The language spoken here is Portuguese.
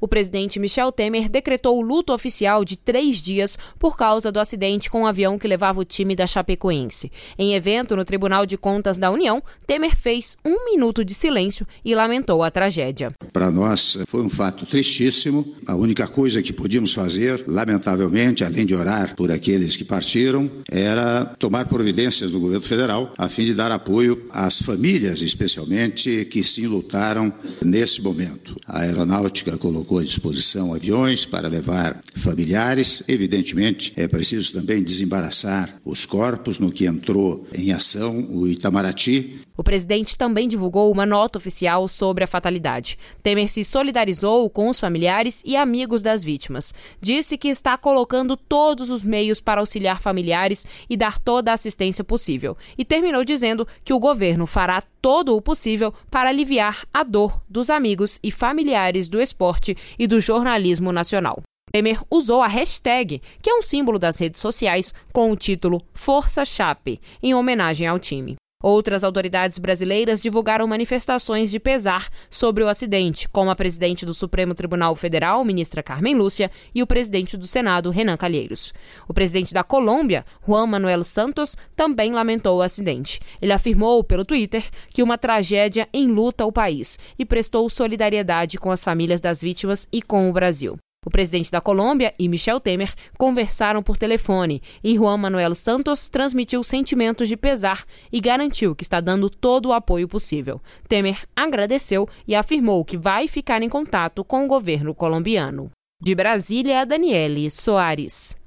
O presidente Michel Temer decretou o luto oficial de 3 dias por causa do acidente com o avião que levava o time da Chapecoense. Em evento no Tribunal de Contas da União, Temer fez 1 minuto de silêncio e lamentou a tragédia. Para nós foi um fato tristíssimo. A única coisa que podíamos fazer, lamentavelmente, além de orar por aqueles que partiram, era tomar providências do governo federal a fim de dar apoio às famílias, especialmente, que se lutaram nesse momento. A aeronáutica colocou à disposição aviões para levar familiares. Evidentemente, é preciso também desembaraçar os corpos, no que entrou em ação o Itamaraty. O presidente também divulgou uma nota oficial sobre a fatalidade. Temer se solidarizou com os familiares e amigos das vítimas. Disse que está colocando todos os meios para auxiliar familiares e dar toda a assistência possível. E terminou dizendo que o governo fará todo o possível para aliviar a dor dos amigos e familiares do esporte e do jornalismo nacional. Temer usou a hashtag, que é um símbolo das redes sociais, com o título Força Chape, em homenagem ao time. Outras autoridades brasileiras divulgaram manifestações de pesar sobre o acidente, como a presidente do Supremo Tribunal Federal, ministra Carmen Lúcia, e o presidente do Senado, Renan Calheiros. O presidente da Colômbia, Juan Manuel Santos, também lamentou o acidente. Ele afirmou pelo Twitter que uma tragédia enluta o país e prestou solidariedade com as famílias das vítimas e com o Brasil. O presidente da Colômbia e Michel Temer conversaram por telefone e Juan Manuel Santos transmitiu sentimentos de pesar e garantiu que está dando todo o apoio possível. Temer agradeceu e afirmou que vai ficar em contato com o governo colombiano. De Brasília, Daniele Soares.